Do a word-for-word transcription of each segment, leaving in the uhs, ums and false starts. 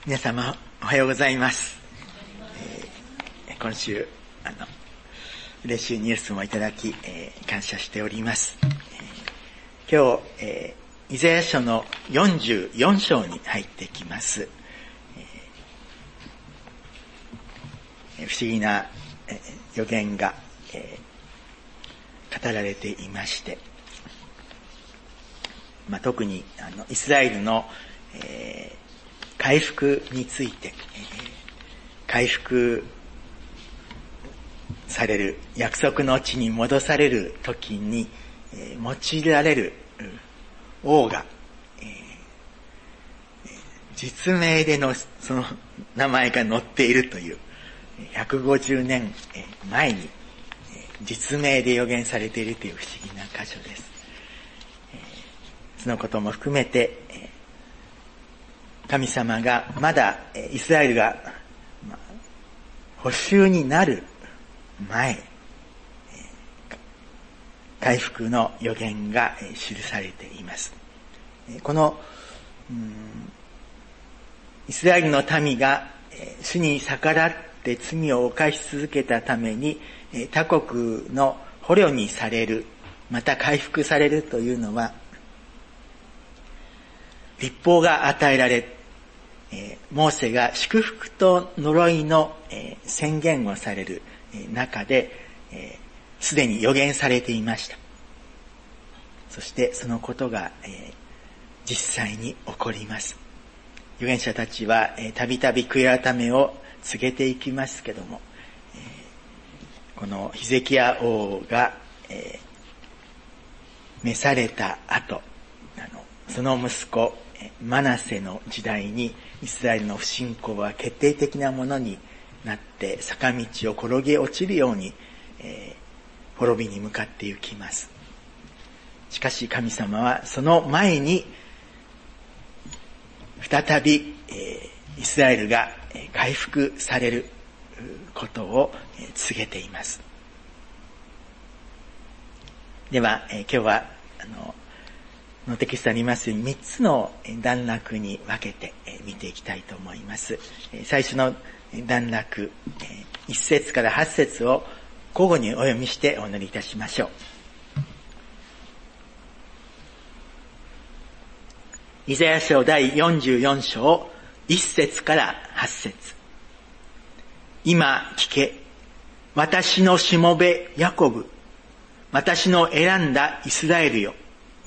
皆様おはようございます。えー、今週あの嬉しいニュースもいただき、えー、感謝しております。えー、今日、えー、イザヤ書のよんじゅうよん章に入ってきます。えー、不思議な、えー、予言が、えー、語られていまして、まあ、特にあのイスラエルの、えー回復について、回復される、約束の地に戻される時に用いられる王が、実名でのその名前が載っているというひゃくごじゅうねんまえに実名で予言されているという不思議な箇所です。そのことも含めて神様がまだイスラエルが捕囚になる前、回復の予言が記されています。このイスラエルの民が主に逆らって罪を犯し続けたために他国の捕虜にされる、また回復されるというのは、律法が与えられ、モーセが祝福と呪いの宣言をされる中で、すでに予言されていました。そしてそのことが実際に起こります。預言者たちはたびたび悔い改めを告げていきますけども、このヒゼキヤ王が召された後、その息子マナセの時代にイスラエルの不信仰は決定的なものになって坂道を転げ落ちるように、えー、滅びに向かって行きます。しかし神様はその前に再び、えー、イスラエルが回復されることを告げています。では、えー、今日はあののテキストにありますようにみっつの段落に分けて見ていきたいと思います。最初の段落、いち節からはち節を交互にお読みしてお祈りいたしましょう。イザヤ書第よんじゅうよん章いち節からはち節。今聞け、私のしもべヤコブ、私の選んだイスラエルよ。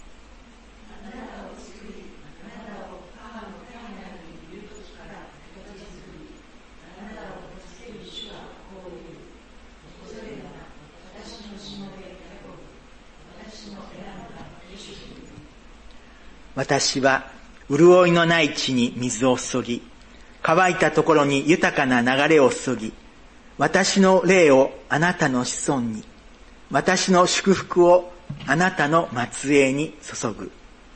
私は潤いのない地に水を注ぎ、乾いたところに豊かな流れを注ぎ、私の霊をあなたの子孫に、私の祝福をあなたの末裔に注ぐ。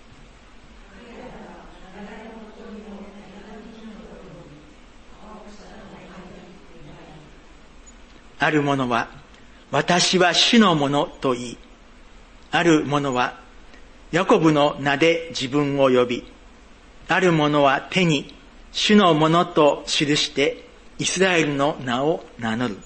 ある者は、私は主のものと言い、ある者は、ヤコブの名で自分を呼び、ある者は手に主のものと記してイスラエルの名を名乗る。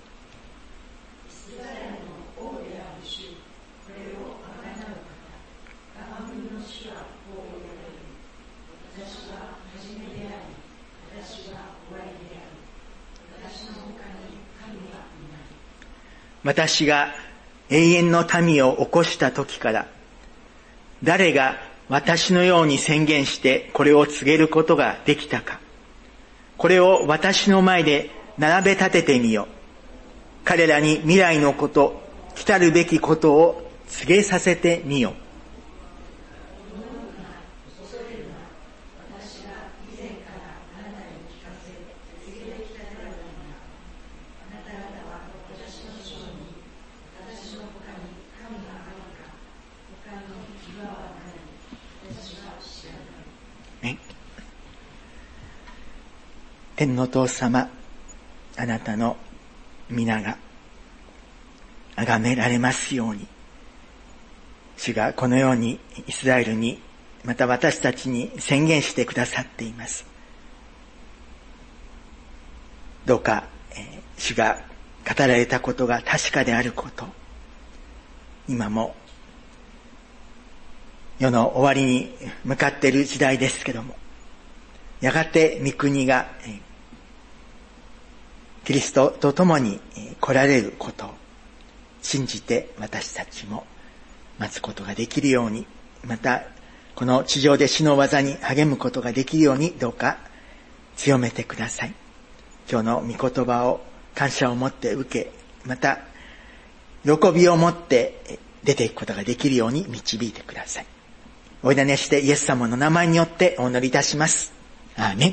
私が永遠の民を起こした時から、誰が私のように宣言してこれを告げることができたか。これを私の前で並べ立ててみよ。彼らに未来のこと、来たるべきことを告げさせてみよ。天のお父様、あなたの皆が崇められますように、主がこのようにイスラエルにまた私たちに宣言してくださっています。 どうか、えー、主が語られたことが確かであること、今も世の終わりに向かっている時代ですけども、やがて御国がキリストと共に来られることを信じて、私たちも待つことができるように、またこの地上で主の技に励むことができるように、どうか強めてください。今日の御言葉を感謝を持って受け、また喜びを持って出ていくことができるように導いてください。お祈りしてイエス様の名前によってお祈りいたします。アーメン。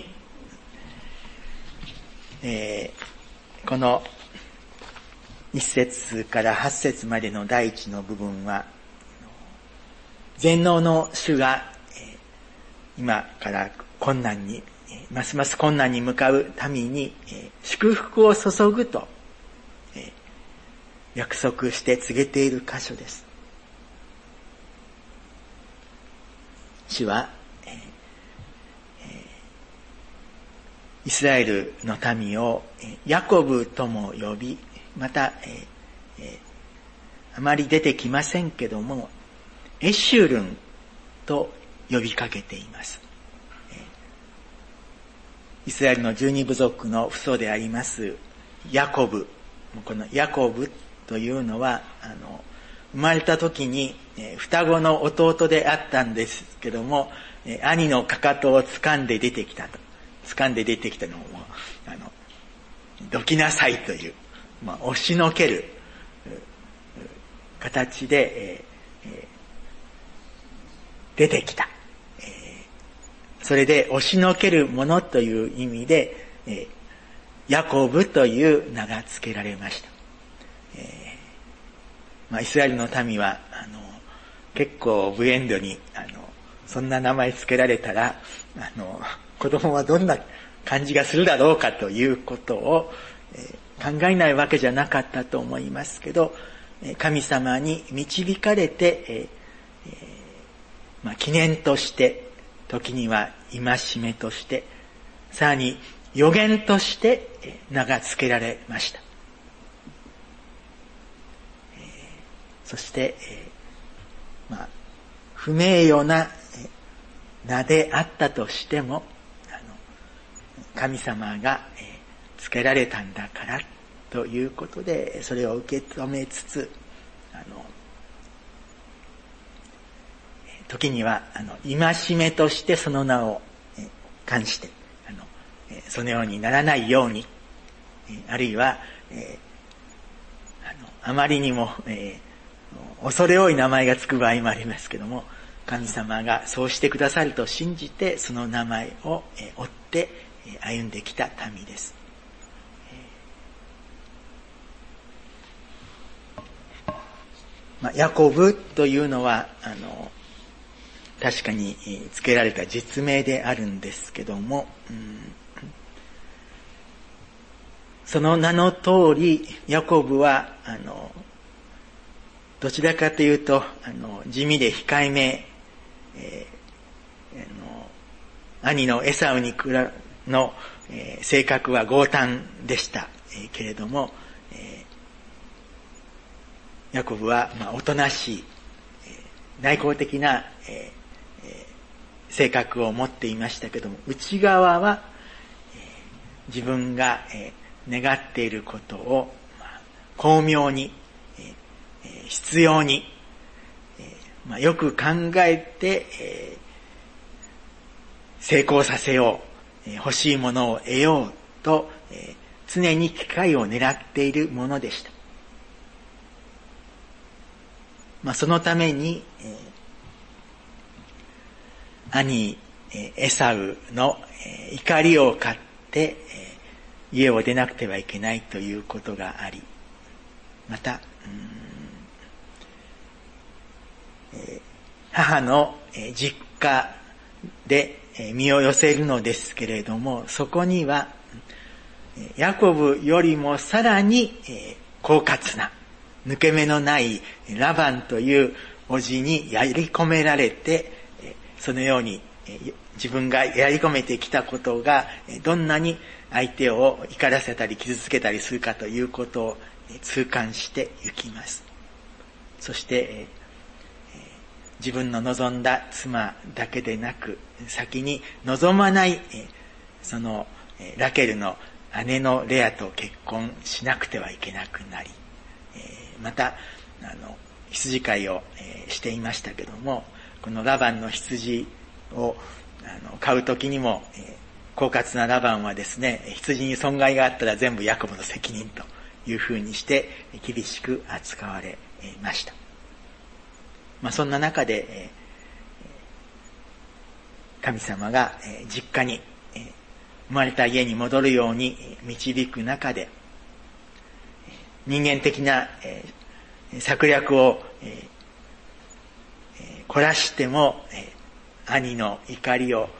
えー、この一節から八節までの第一の部分は、全能の主が今から困難に、ますます困難に向かう民に祝福を注ぐと約束して告げている箇所です。主はイスラエルの民をヤコブとも呼び、またあまり出てきませんけども、エシュルンと呼びかけています。イスラエルの十二部族の父祖でありますヤコブ、このヤコブというのは、あの生まれた時に双子の弟であったんですけども、兄のかかとを掴んで出てきたと。掴んで出てきたのを、あの、どきなさいという、まあ、押しのける形で、えー、出てきた。えー、それで押しのけるものという意味で、えー、ヤコブという名が付けられました。えーまあ、イスラエルの民はあの結構無遠慮にあのそんな名前付けられたらあの子供はどんな感じがするだろうかということを、えー、考えないわけじゃなかったと思いますけど、神様に導かれて、えーえーまあ、記念として、時には戒めとして、さらに予言として名が付けられました。えー、そして、えーまあ、不名誉な名であったとしても、神様が付けられたんだからということで、それを受け止めつつ、あの時にはあの戒めとしてその名を冠して、あのそのようにならないように、あるいは、えー、あのあまりにも、えー、恐れ多い名前がつく場合もありますけども、神様がそうしてくださると信じて、その名前を追って歩んできた民です。まあ、ヤコブというのはあの確かに付けられた実名であるんですけども、うん、その名の通りヤコブはあのどちらかというとあの地味で控えめ、えー、あの兄のエサウに比べの、えー、性格は豪胆でした、えー、けれども、えー、ヤコブは、まあ、おとなしい、えー、内向的な、えーえー、性格を持っていましたけども、内側は、えー、自分が、えー、願っていることを、まあ、巧妙に、えー、必要に、えーまあ、よく考えて、えー、成功させよう、欲しいものを得ようと、えー、常に機会を狙っているものでした。まあ、そのために、えー、兄、えー、エサウの、えー、怒りを買って、えー、家を出なくてはいけないということがあり、また、うーん、えー、母の、えー、実家で身を寄せるのですけれども、そこにはヤコブよりもさらに狡猾な抜け目のないラバンという叔父にやり込められて、そのように自分がやり込めてきたことがどんなに相手を怒らせたり傷つけたりするかということを痛感してゆきます。そして自分の望んだ妻だけでなく、先に望まないそのラケルの姉のレアと結婚しなくてはいけなくなり、またあの羊飼いをしていましたけども、このラバンの羊をあの買うときにも狡猾なラバンはですね、羊に損害があったら全部ヤコブの責任というふうにして厳しく扱われました。まあ、そんな中で神様が実家に生まれた家に戻るように導く中で、人間的な策略を凝らしても兄の怒りを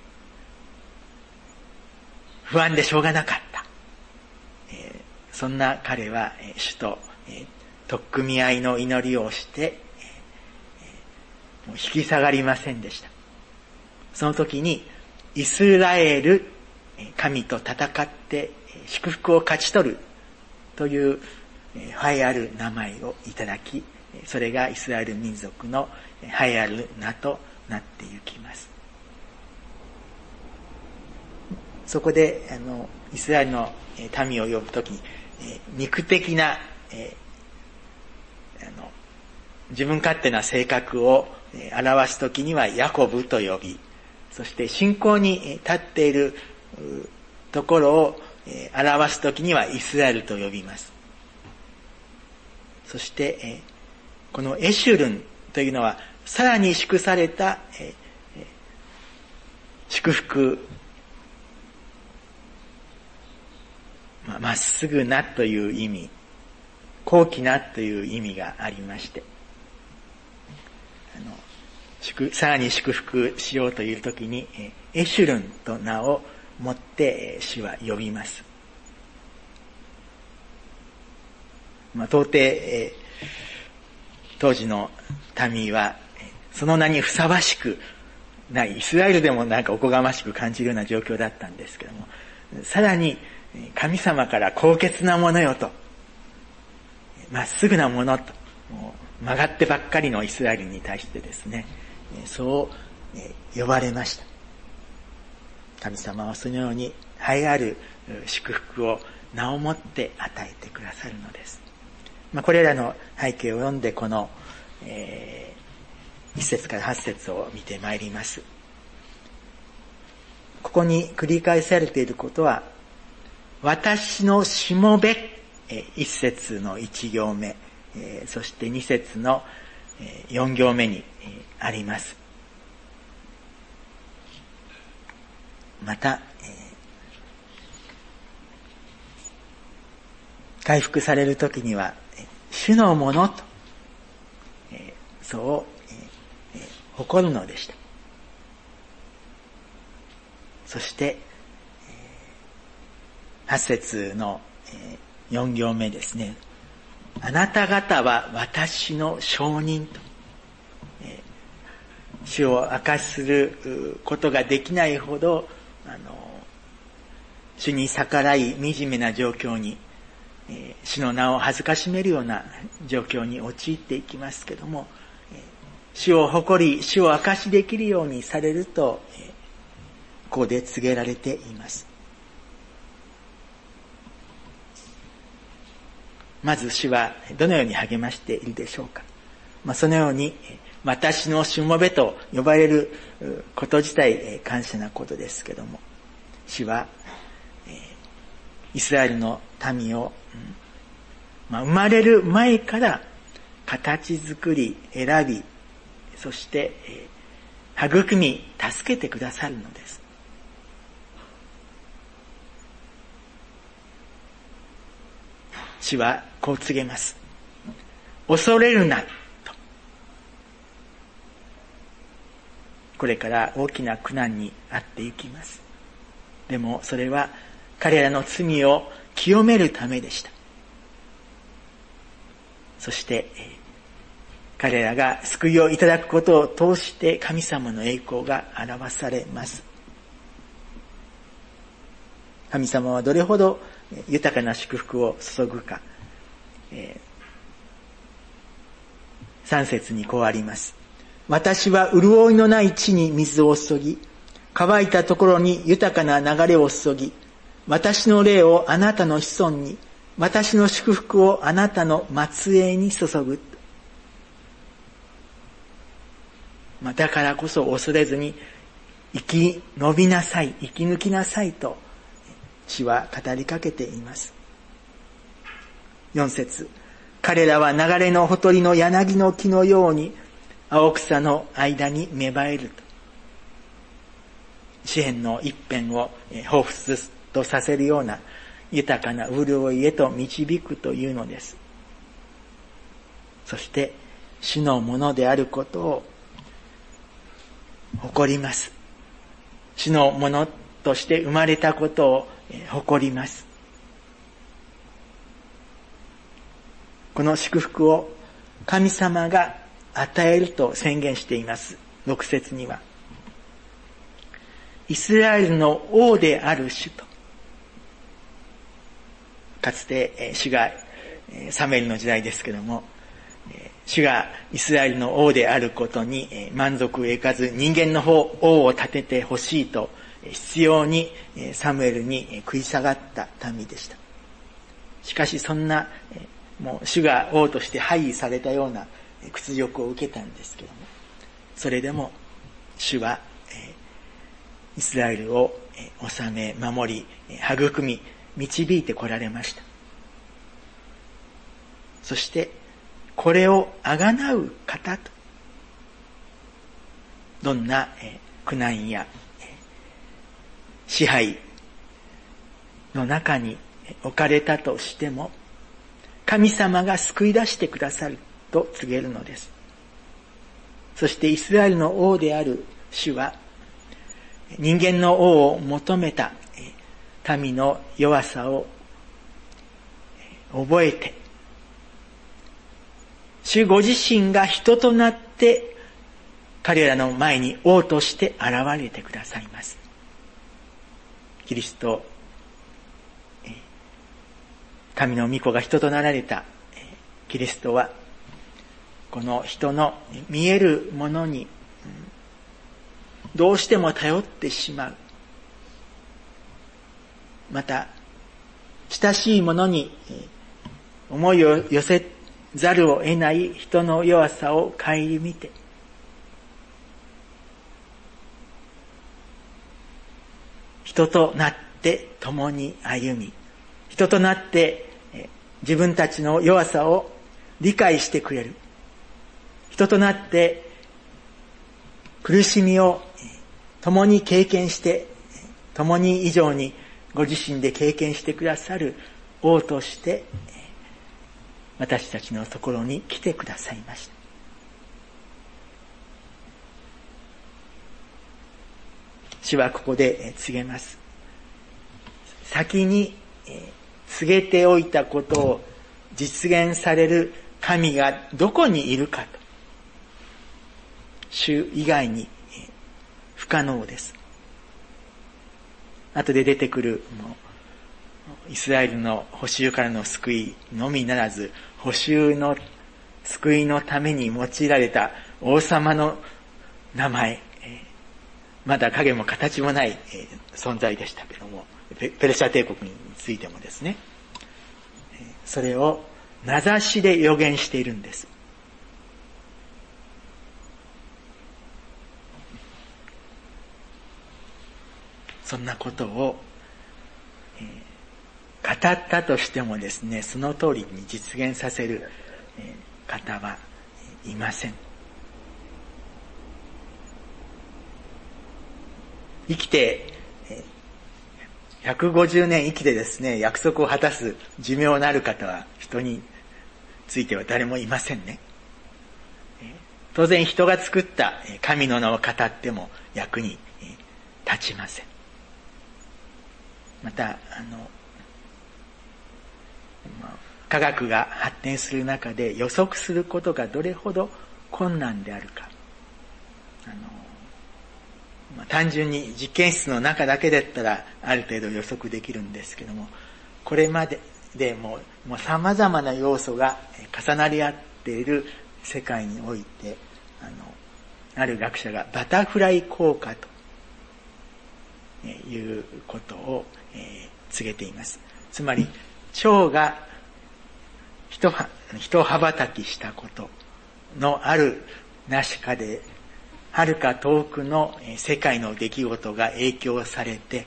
不安でしょうがなかった。そんな彼は主と取っ組み合いの祈りをしてもう引き下がりませんでした。その時にイスラエル、神と戦って祝福を勝ち取るという栄えある名前をいただき、それがイスラエル民族の栄えある名となってゆきます。そこであのイスラエルの民を呼ぶときに肉的なあの自分勝手な性格を表すときにはヤコブと呼び、そして信仰に立っているところを表すときにはイスラエルと呼びます。そしてこのエシュルンというのはさらに祝された祝福、まっすぐなという意味、高貴なという意味がありまして、あの祝さらに祝福しようというときにエシュルンと名をもって主は呼びます。まあ、到底、えー、当時の民はその名にふさわしくない、イスラエルでもなんかおこがましく感じるような状況だったんですけども、さらに神様から高潔なものよと、まっすぐなものと、もう曲がってばっかりのイスラエルに対してですね、そう呼ばれました。神様はそのように栄えある祝福を名をもって与えてくださるのです。まあ、これらの背景を読んでこの、えー、一節から八節を見てまいります。ここに繰り返されていることは、私のしもべ、えー、一節の一行目、えー、そして二節の、えー、四行目に、えー、あります。また、えー、回復されるときには、主のものと、えー、そう、えー、誇るのでした。そして、えー、八節の、えー、四行目ですね。あなた方は私の証人と、えー、主を明かしすることができないほど、あの主に逆らい惨めな状況に、えー、主の名を恥ずかしめるような状況に陥っていきますけども、えー、主を誇り主を明かしできるようにされると、えー、ここで告げられています。まず主はどのように励ましているでしょうか。まあ、そのように私のしもべと呼ばれること自体感謝なことですけども、主はイスラエルの民を、まあ、生まれる前から形作り選び、そして育み助けてくださるのです。主はこう告げます。恐れるなと。これから大きな苦難に遭っていきます。でもそれは彼らの罪を清めるためでした。そして彼らが救いをいただくことを通して神様の栄光が表されます。神様はどれほど豊かな祝福を注ぐか、えー、さん節にこうあります。私は潤いのない地に水を注ぎ、乾いたところに豊かな流れを注ぎ、私の霊をあなたの子孫に、私の祝福をあなたの末裔に注ぐ。だからこそ恐れずに生き延びなさい、生き抜きなさいと主は語りかけています。よん節、彼らは流れのほとりの柳の木のように青草の間に芽生えると。詩篇の一編を彷彿とさせるような豊かな潤いへと導くというのです。そして主のものであることを誇ります。主のものとして生まれたことを誇ります。この祝福を神様が与えると宣言しています。ろく節にはイスラエルの王である主と、かつて主がサムエルの時代ですけども、主がイスラエルの王であることに満足いかず人間の方王を立ててほしいと必要にサムエルに食い下がった民でした。しかしそんなもう主が王として廃位されたような屈辱を受けたんですけども、それでも主はイスラエルを治め守り育み導いてこられました。そしてこれをあがなう方と、どんな苦難や支配の中に置かれたとしても神様が救い出してくださると告げるのです。そしてイスラエルの王である主は人間の王を求めた民の弱さを覚えて、主ご自身が人となって彼らの前に王として現れてくださいます。キリスト、神の御子が人となられたキリストは、この人の見えるものにどうしても頼ってしまう。また、親しいものに思いを寄せざるを得ない人の弱さを顧みて、人となって共に歩み、人となって自分たちの弱さを理解してくれる。人となって苦しみを共に経験して、共に以上にご自身で経験してくださる王として私たちのところに来てくださいました。主はここで告げます。先に告げておいたことを実現される神がどこにいるかと。主以外に不可能です。後で出てくるイスラエルの捕囚からの救いのみならず、捕囚の救いのために用いられた王様の名前、まだ影も形もない存在でしたけども、ペルシャ帝国についてもですね、それを名指しで予言しているんです。そんなことを、えー、語ったとしてもですね、その通りに実現させる、えー、方はいません。生きて、えー、ひゃくごじゅうねん生きてですね、約束を果たす寿命のある方は人については誰もいませんね。えー、当然人が作った神の名を語っても役に、えー、立ちません。また、あの、科学が発展する中で予測することがどれほど困難であるか。あの、まあ、単純に実験室の中だけだったらある程度予測できるんですけども、これまででももう様々な要素が重なり合っている世界において、あの、ある学者がバタフライ効果ということを、えー、告げています。つまり、蝶が一は、一羽ばたきしたことのあるなしかで、遥か遠くの世界の出来事が影響されて、えー、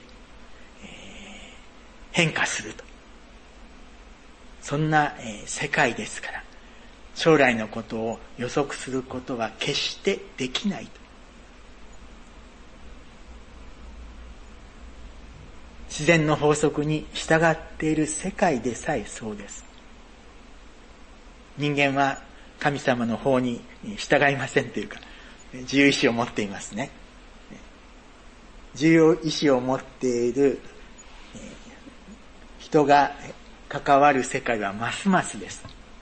変化すると。そんな、えー、世界ですから、将来のことを予測することは決してできないと。自然の法則に従っている世界でさえそうです。人間は神様の法に従いませんというか、自由意志を持っていますね。自由意志を持っている人が関わる世界はますますです。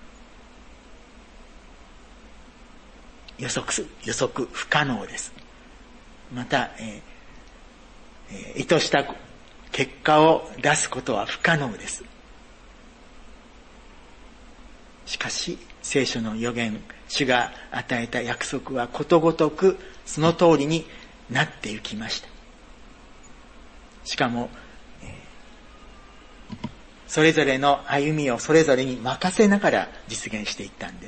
予測、予測不可能です。また、えー、意図した結果を出すことは不可能です。しかし、聖書の預言、主が与えた約束はことごとくその通りになっていきました。しかも、えー、それぞれの歩みをそれぞれに任せながら実現していったんです。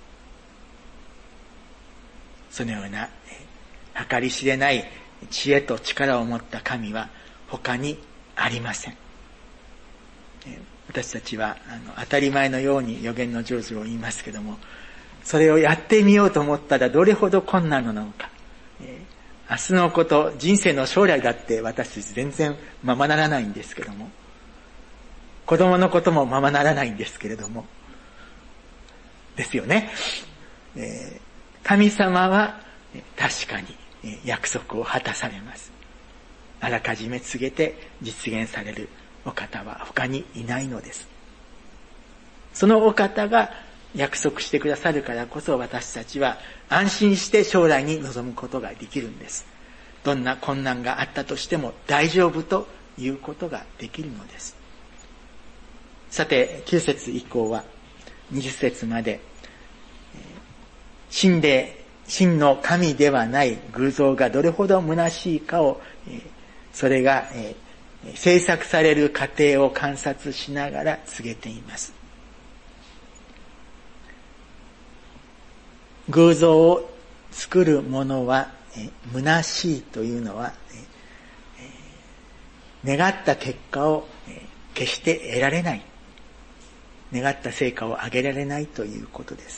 そのような、えー、計り知れない知恵と力を持った神は他にありません。えー、私たちはあの当たり前のように預言の成就を言いますけども、それをやってみようと思ったらどれほど困難なのか。えー、明日のこと、人生の将来だって私たち全然ままならないんですけども、子供のこともままならないんですけれども、ですよね。えー、神様は確かに約束を果たされます。あらかじめ告げて実現されるお方は他にいないのです。そのお方が約束してくださるからこそ私たちは安心して将来に臨むことができるんです。どんな困難があったとしても大丈夫ということができるのです。さて、きゅう節以降はにじゅっ節まで、真で、真の神ではない偶像がどれほど虚しいかを、それが制作される過程を観察しながら告げています。偶像を作るものは虚しいというのは、願った結果を決して得られない、願った成果を上げられないということです。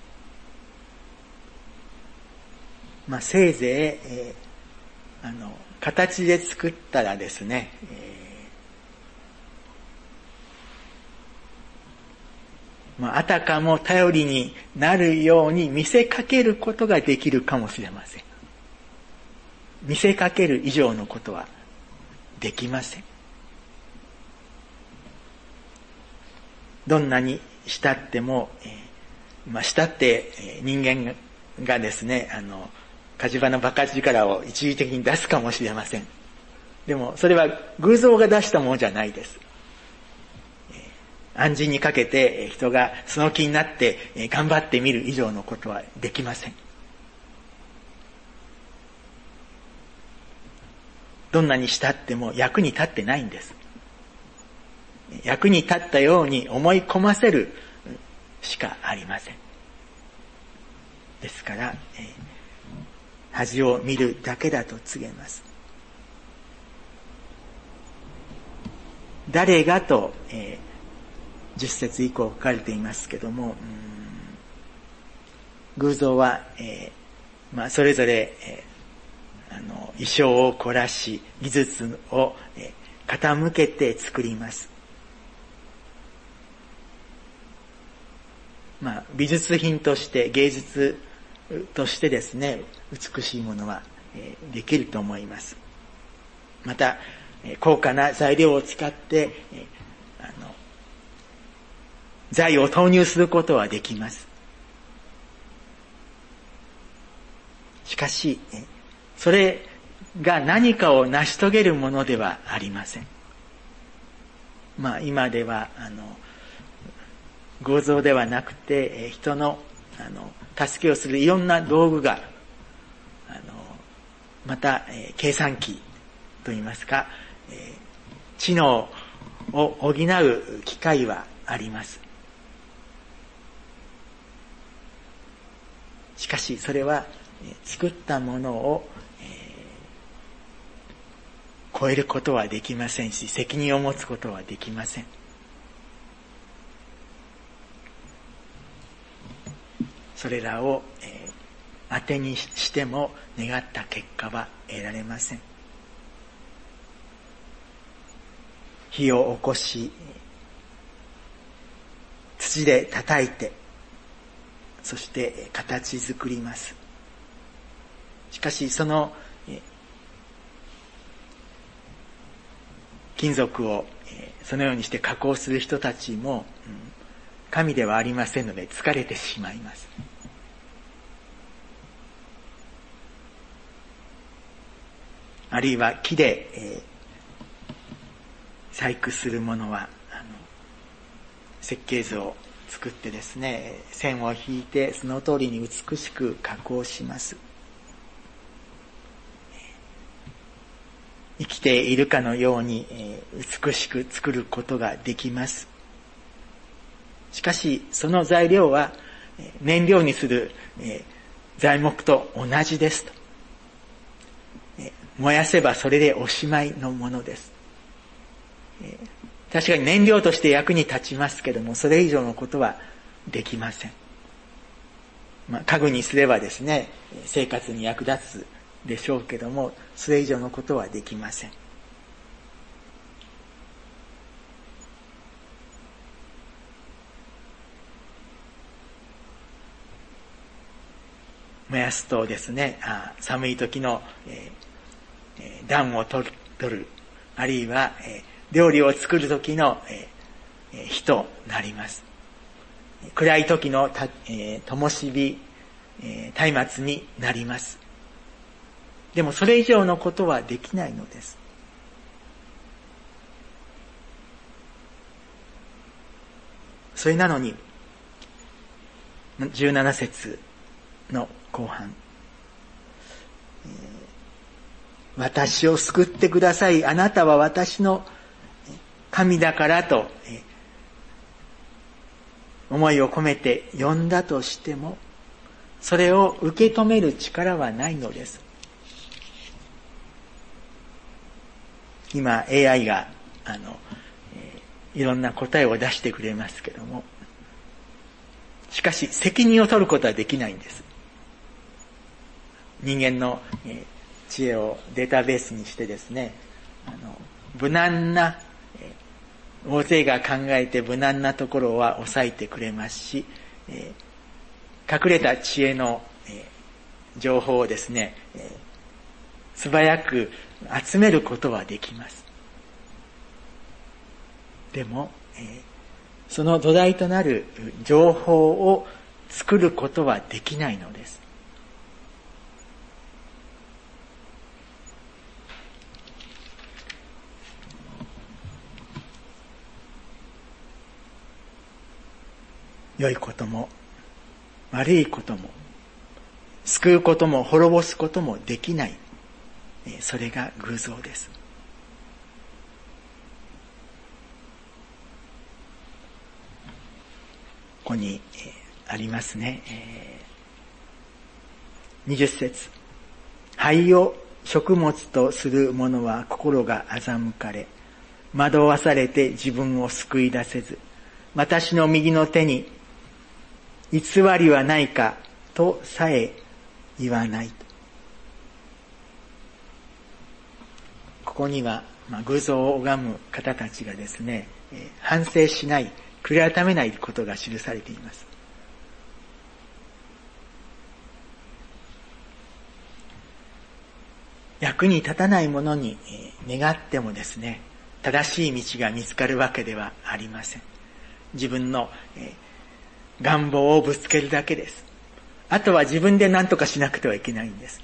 まあ、せいぜい、えー、あの形で作ったらですね、えーまあ、あたかも頼りになるように見せかけることができるかもしれません。見せかける以上のことはできません。どんなにしたっても、えーまあ、したって、えー、人間がですね、あの火事場の爆発力を一時的に出すかもしれません。でもそれは偶像が出したものじゃないです。暗示にかけて人がその気になって頑張ってみる以上のことはできません。どんなにしたっても役に立ってないんです。役に立ったように思い込ませるしかありません。ですから、えー、恥を見るだけだと告げます。誰がと、えー、じゅっ節以降書かれていますけども、うーん偶像は、えーまあ、それぞれ、えー、あの衣装を凝らし技術を、えー、傾けて作ります。まあ、美術品として芸術としてですね、美しいものは、えー、できると思います。また、えー、高価な材料を使って、えー、あの材を投入することはできます。 しかし、それが何かを成し遂げるものではありません。まあ今では、あの、偶像ではなくて、人の、あの、助けをするいろんな道具が、あの、また、えー、計算機といいますか、えー、知能を補う機会はあります。しかしそれは、えー、作ったものを、えー、超えることはできませんし、責任を持つことはできません。それらを、えー、当てにしても願った結果は得られません。火を起こし、土で叩いて、そして形作ります。しかしその、えー、金属を、えー、そのようにして加工する人たちも、うん、神ではありませんので疲れてしまいます。あるいは木で、えー、細工するものはあの設計図を作ってですね、線を引いてその通りに美しく加工します。生きているかのように、えー、美しく作ることができます。しかしその材料は燃料にする、えー、材木と同じですと、えー、燃やせばそれでおしまいのものです、えー、確かに燃料として役に立ちますけども、それ以上のことはできません。まあ、家具にすればですね、生活に役立つでしょうけども、それ以上のことはできません。燃やすとですね、あ寒い時の、えー、暖を取る、取る、あるいは、えー、料理を作る時の、えー、火となります。暗い時のた、えー、灯火、えー、松明になります。でもそれ以上のことはできないのです。それなのに、じゅうなな節の後半、えー、私を救ってください、あなたは私の神だからと、えー、思いを込めて呼んだとしても、それを受け止める力はないのです。今 エーアイ があの、えー、いろんな答えを出してくれますけども、しかし責任を取ることはできないんです。人間の、えー、知恵をデータベースにしてですね、あの無難な、えー、大勢が考えて無難なところは抑えてくれますし、えー、隠れた知恵の、えー、情報をですね、えー、素早く集めることはできます。でも、えー、その土台となる情報を作ることはできないのです。良いことも悪いことも救うことも滅ぼすこともできない、それが偶像です。ここに、えー、ありますね、えー、にじゅっ節、灰を食物とする者は心が欺かれ、惑わされて自分を救い出せず、私の右の手に偽りはないかとさえ言わないと。ここには、まあ、偶像を拝む方たちがですね、えー、反省しない、悔い改めないことが記されています。役に立たないものに、えー、願ってもですね、正しい道が見つかるわけではありません。自分の、えー、願望をぶつけるだけです。 あとは自分で何とかしなくてはいけないんです。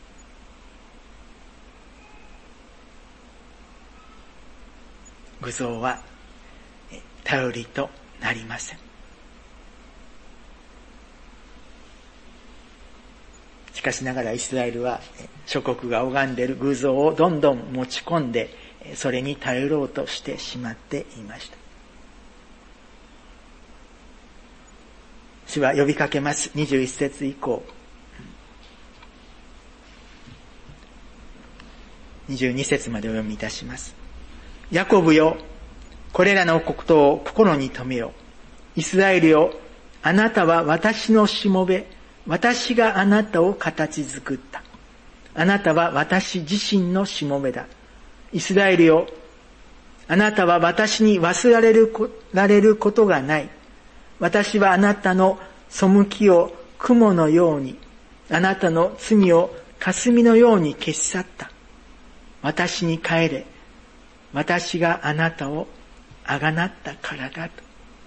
偶像は頼りとなりません。しかしながらイスラエルは諸国が拝んでいる偶像をどんどん持ち込んで、それに頼ろうとしてしまっていました。主は呼びかけます。にじゅういっ節以降。にじゅうに節までお読みいたします。ヤコブよ、これらのことを心に留めよ。イスラエルよ、あなたは私のしもべ、私があなたを形作った。あなたは私自身のしもべだ。イスラエルよ、あなたは私に忘れられる、られることがない。私はあなたの背きを雲のように、あなたの罪を霞のように消し去った。私に帰れ。私があなたをあがなったからだと。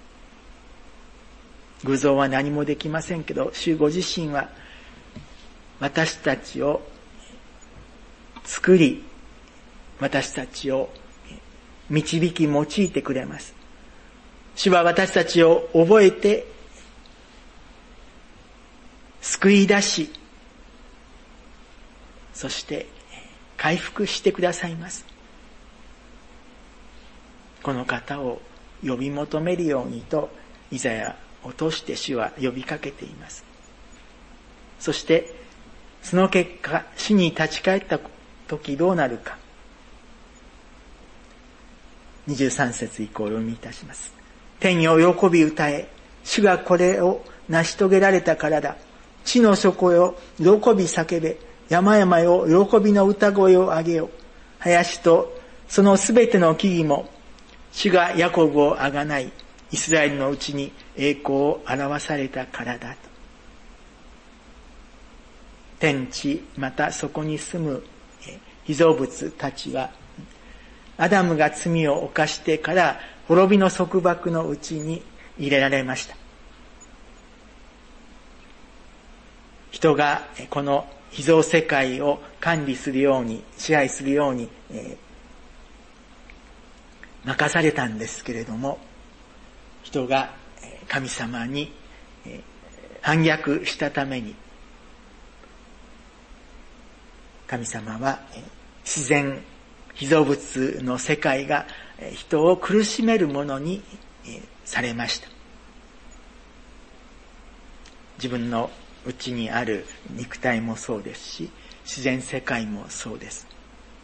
偶像は何もできませんけど、主ご自身は私たちを作り、私たちを導き用いてくれます。主は私たちを覚えて救い出し、そして回復してくださいます。この方を呼び求めるようにとイザヤを通して主は呼びかけています。そしてその結果、死に立ち返った時どうなるか。にじゅうさん節以降を読みいたします。天よ喜び歌え、主がこれを成し遂げられたからだ。地の底よ喜び叫べ、山々よ喜びの歌声を上げよ。林とそのすべての木々も、主がヤコブをあがない、イスラエルのうちに栄光を表されたからだと。天地またそこに住む被造物たちは、アダムが罪を犯してから滅びの束縛のうちに入れられました。人がこの被造世界を管理するように、支配するように、えー、任されたんですけれども、人が神様に反逆したために、神様は自然、被造物の世界が人を苦しめるものにされました。自分の内にある肉体もそうですし、自然世界もそうです。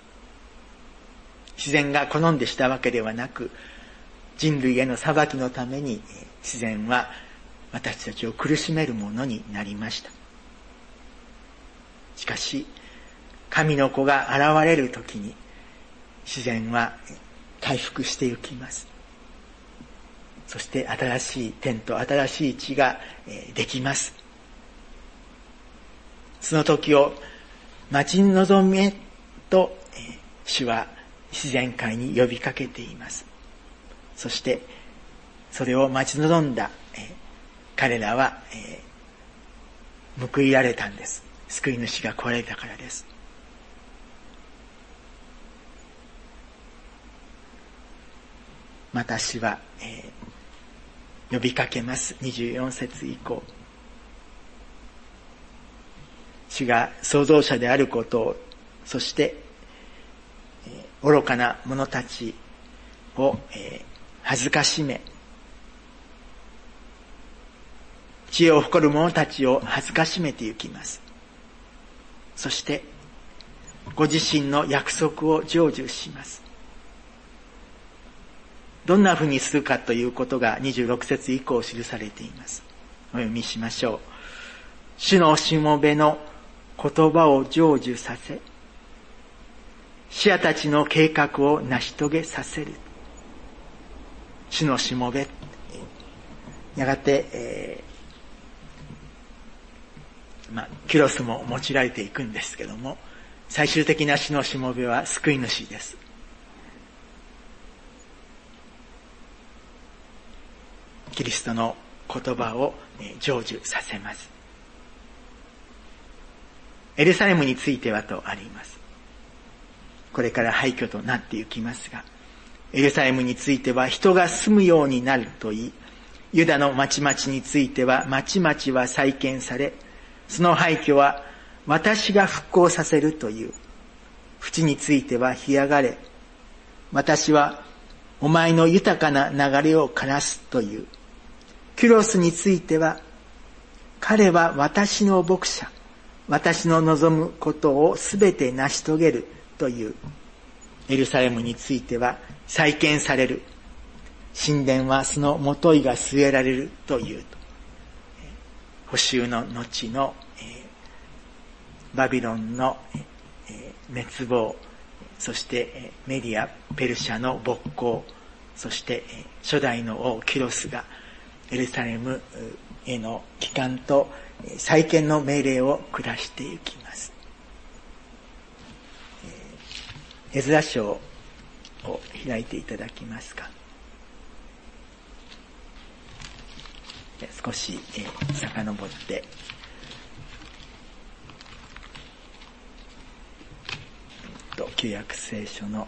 自然が好んでしたわけではなく、人類への裁きのために自然は私たちを苦しめるものになりました。しかし、神の子が現れるときに、自然は回復していきます。そして新しい天と新しい地ができます。その時を待ち望めと主は自然界に呼びかけています。そしてそれを待ち望んだ彼らは報いられたんです。救い主が来られたからです。また主は、えー、呼びかけます。にじゅうよん節以降。主が創造者であることを、そして、えー、愚かな者たちを、えー、恥ずかしめ、知恵を誇る者たちを恥ずかしめてゆきます。そして、ご自身の約束を成就します。どんなふうにするかということがにじゅうろく節以降記されています。お読みしましょう。主のしもべの言葉を成就させ、使者たちの計画を成し遂げさせる。主のしもべ。やがて、えーまあ、キュロスも用いられていくんですけども、最終的な主のしもべは救い主です。キリストの言葉を成就させます。 エルサレムについてはとあります。これから廃墟となっていきますが、エルサレムについては人が住むようになるといい、ユダの町々については町々は再建され、その廃墟は私が復興させるという。淵については干上がれ、私はお前の豊かな流れを枯らすという。キュロスについては、彼は私の牧者、私の望むことをすべて成し遂げるという。エルサレムについては再建される。神殿はその元井が据えられるというと。補修の後の、えー、バビロンの、えー、滅亡、そして、えー、メディア・ペルシャの勃興、そして、えー、初代の王キュロスがエルサレムへの帰還と再建の命令を下していきます。えー、エズラ書を開いていただきますか。少し、えー、遡って、えー、と旧約聖書の、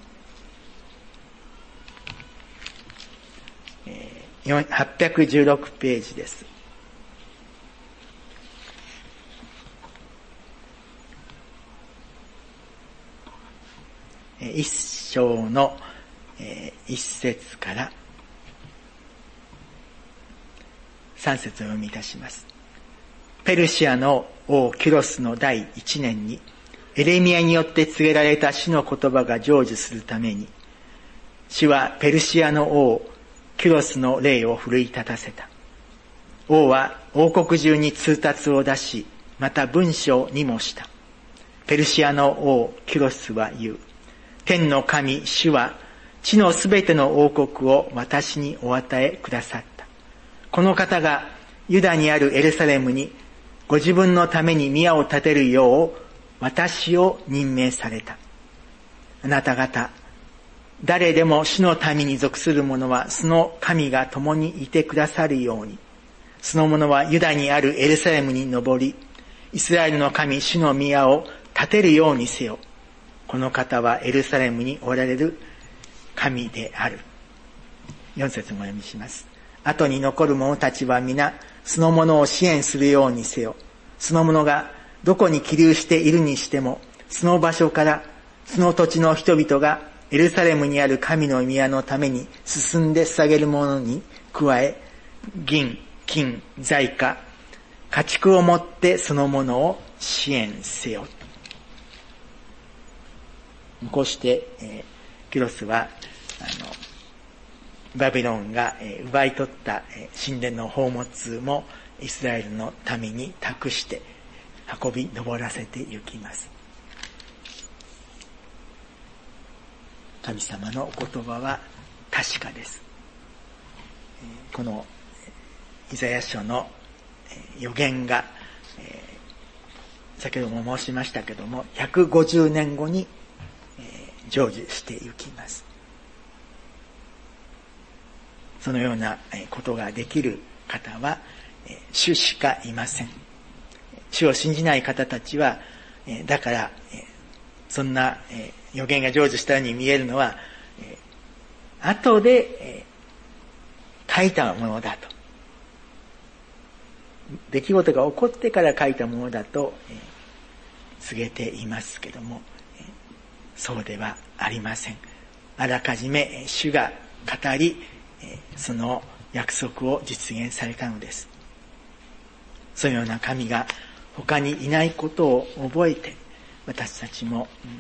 えー、はっぴゃくじゅうろくページです。えー、一章の、えー、一節から三節を読みいたします。ペルシアの王キュロスの第一年に、エレミヤによって告げられた主の言葉が成就するために、主はペルシアの王キュロスの霊を奮い立たせた。王は王国中に通達を出し、また文章にもした。ペルシアの王キュロスは言う。天の神主は地のすべての王国を私にお与えくださった。この方がユダにあるエルサレムにご自分のために宮を建てるよう私を任命された。あなた方、誰でも主の民に属する者はその神が共にいてくださるように、その者はユダにあるエルサレムに登り、イスラエルの神主の宮を建てるようにせよ。この方はエルサレムにおられる神である。四節もお読みします。後に残る者たちは皆、その者を支援するようにせよ。その者がどこに起立しているにしても、その場所からその土地の人々がエルサレムにある神の宮のために進んで捧げるものに加え、銀、金、財貨、家畜をもってそのものを支援せよ。こうして、えー、キュロスは、あの、バビロンが奪い取った神殿の宝物もイスラエルの民に託して運び登らせて行きます。神様のお言葉は確かです。このイザヤ書の予言が先ほども申しましたけどもひゃくごじゅうねんごに成就して行きます。そのようなことができる方は主しかいません。主を信じない方たちは、だからそんな予言が成就したように見えるのは後で書いたものだと、出来事が起こってから書いたものだと告げていますけども、そうではありません。あらかじめ主が語り、その約束を実現されたのです。そのような神が他にいないことを覚えて、私たちも、うん、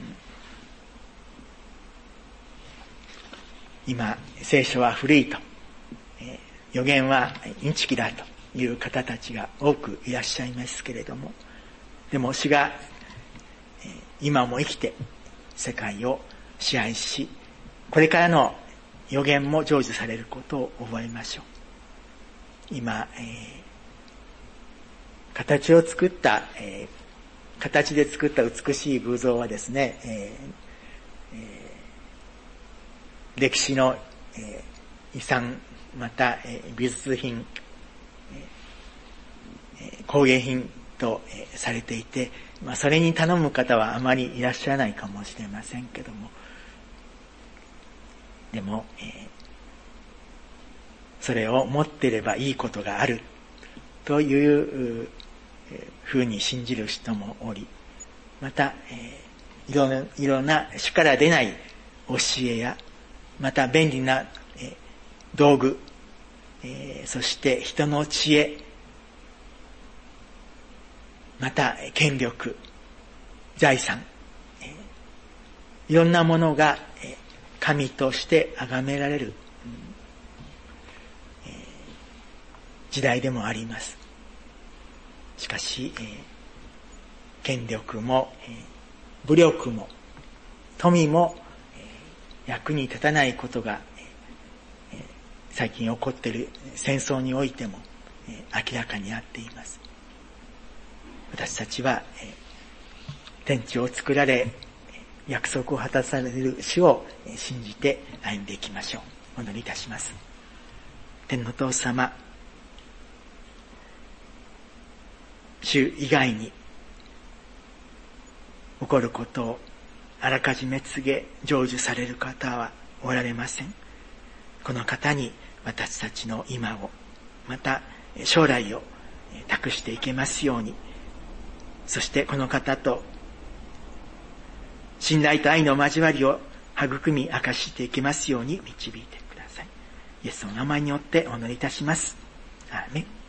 今聖書は古いと、えー、予言はインチキだという方たちが多くいらっしゃいますけれども、でも主が、えー、今も生きて世界を支配し、これからの予言も成就されることを覚えましょう。今、えー、形を作った、えー、形で作った美しい偶像はですね、えーえー、歴史の、えー、遺産、また、えー、美術品、えー、工芸品とされていて、まあ、それに頼む方はあまりいらっしゃらないかもしれませんけども、でも、えー、それを持っていればいいことがあるというふうに信じる人もおり、また、えー、いろんな、いろんな主から出ない教えや、また便利な、えー、道具、えー、そして人の知恵、また権力、財産、えー、いろんなものが、えー、神として崇められる、えー、時代でもあります。しかし、えー、権力も、えー、武力も富も、えー、役に立たないことが、えー、最近起こっている戦争においても、えー、明らかになっています。私たちは、えー、天地を作られ約束を果たされる主を信じて歩んでいきましょう。お祈りいたします。天のお父様、主以外に起こることをあらかじめ告げ成就される方はおられません。この方に私たちの今を、また将来を託していけますように、そしてこの方と信頼と愛の交わりを育み明かしていけますように導いてください。イエスの名前によってお祈りいたします。アーメン。